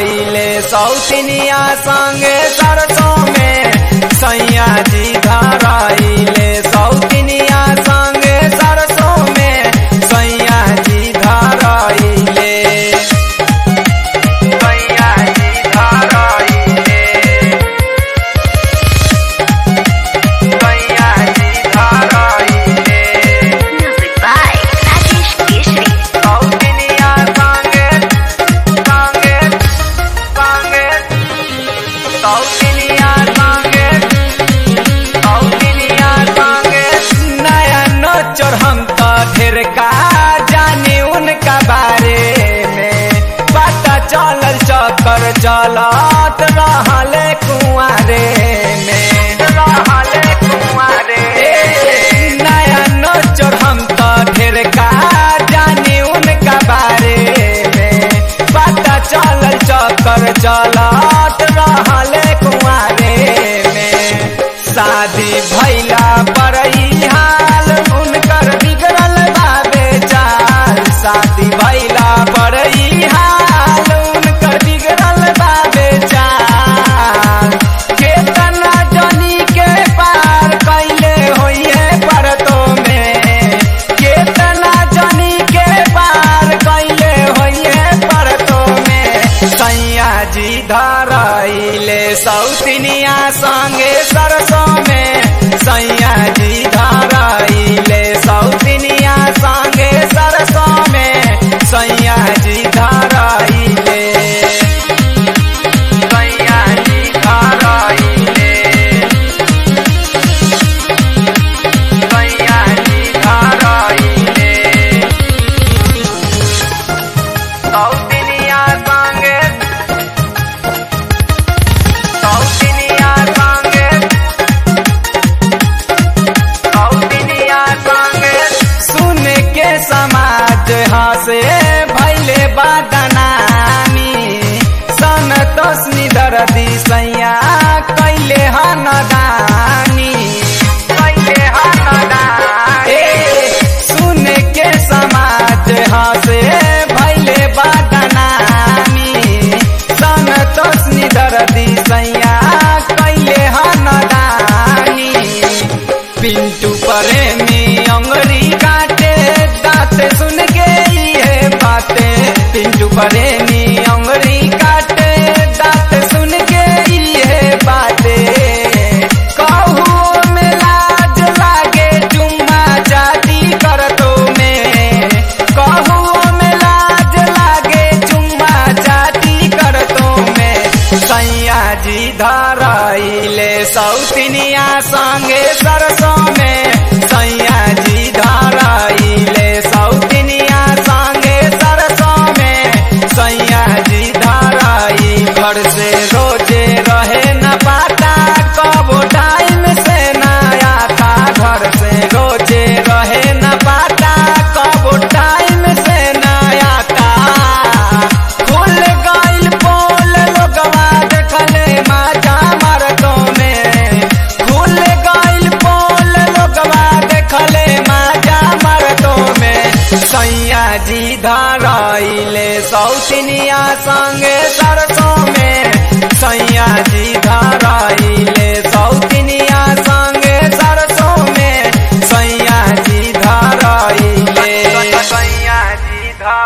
धराइले सौतिनिया संगे सरसों में सैया जी धराइले सौतिनिया संगे सरसों में सैया जी धराइले सैया जी धराइले सैया जी धराइले Music by Rajesh Keshri. सौतिनिया संगे संगे संगे सौतिनिया संगे सौतिनिया संगे नया नोचर हम तो ढेर का जाने उनका बारे में पता चलल चक्कर चलत रहले कुंवारे में रहले कुंवारे नया नोचर हम तो ढेर का जाने उनका बारे में पता चलल चक्कर चलत रहले कुंवारे में शादी भैला पर ई हाल उनकर बिगड़ल बाबे चाल शादी भैला पर ई हाल उनकर बिगड़ल बाबे चाल केतना जनी के पार कैले होइए परतो में केतना जनी के पार कैले होइए परतो में सैया जी धराइले सौतिनिया संगे सरसों में सैया जी धराइले सौतिनिया संगे सरसों में सैया जी धराइले सैया जी धराइले सैया जी धराइले सौतिनिया संगे सौतिनिया संगे सौतिनिया संगे सुन के समाज हसे भैले बदनामी संतोषनी दर्दी सैया कैले हनदानी कैले हनदानी सुन के समाज हसे भैले बदनामी संतोषनी दर्दी सैया कैले हनदानी पिंटू प्रेमी अंगरी काटे दांत सुन के ये बातें पिंटू प्रेमी अंगरी काटे दांत सुन के ये बातें कहू में लाज लागे चुम्मा जाती करतो में कहू में लाज लागे चुम्मा जाती करतो में सैया जी धराइले सौतिनिया संगे सरसों में सैया जी धराइले सौतिनिया संगे सरसों में सैया जी धराई घर से रोजे रहे न पाता कबो टाइम से न आता घर से रोजे रहे न पाता कबो टाइम से न आता खुल गइल पोल लोगवा देखले माजा मरतो में खुल गइल पोल लोगवा देखले माजा मरतो में सैया जी धराइले सौतिनिया संगे सरसों में